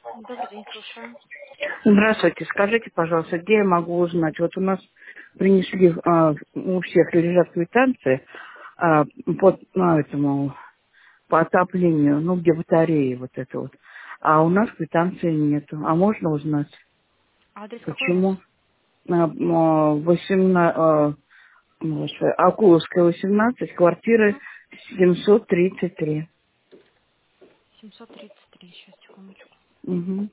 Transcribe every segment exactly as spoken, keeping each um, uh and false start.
Добрый день, слушаю. Здравствуйте. Скажите, пожалуйста, где я могу узнать? Вот у нас принесли, а, у всех лежат квитанции а, по, ну, этому, по отоплению, ну, где батареи вот это вот. А у нас квитанции нету. А можно узнать, Адрес какой у вас? почему? А, а, восемнадцать, а, господи, Акуловская, восемнадцать, квартира Угу. семьсот тридцать три. семьсот тридцать три, сейчас, секундочку. Угу.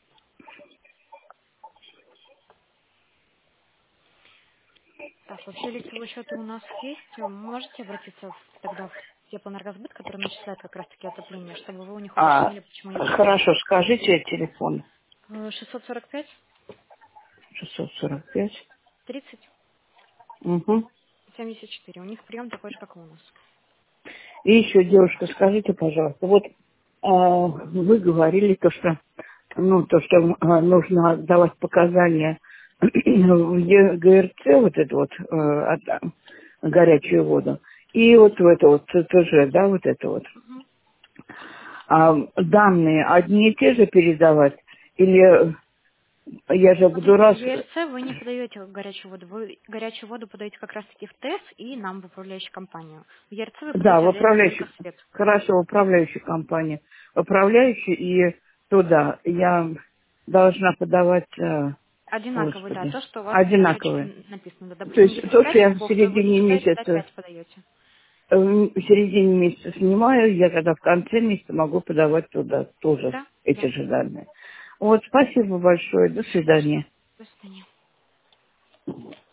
Так, вообще лицевой счет у нас есть. Вы можете обратиться в- тогда в теплоэнергосбыт, который начисляет как раз-таки отопление, чтобы вы у них А, уточнили, почему не приходит. хорошо, скажите телефон. Э, шестьсот сорок пять шестьсот сорок пять. тридцать Угу. семьдесят четыре. У них прием такой же, как и у нас. И еще, девушка, скажите, пожалуйста, вот а, вы говорили то, что, ну, то, что а, нужно давать показания в Е- ГРЦ, вот это вот, э, от- а, горячую воду, и вот в это вот ЦТЖ, да, вот это вот. Мгм. А данные одни и те же передавать? Или я же буду Смотрите, в раз... ЕРЦ вы не подаете горячую воду, вы горячую воду подаете как раз-таки в ТЭС и нам в управляющую компанию. В ЕРЦ вы Да, подаете в отдельно управляющей, только свет. хорошо, в управляющей компании. В управляющей и туда я должна подавать, э, Одинаковый, да, господи, то, что у вас на одинаковые. счете написано. Да, То допустим, есть если то, что пять я в кубов, то вы не середине читаете, да, месяца, пять подаете. э, в середине месяца снимаю, я когда в конце месяца могу подавать туда тоже Да, эти да. же данные. Вот, спасибо большое, до Не за что. свидания. До свидания.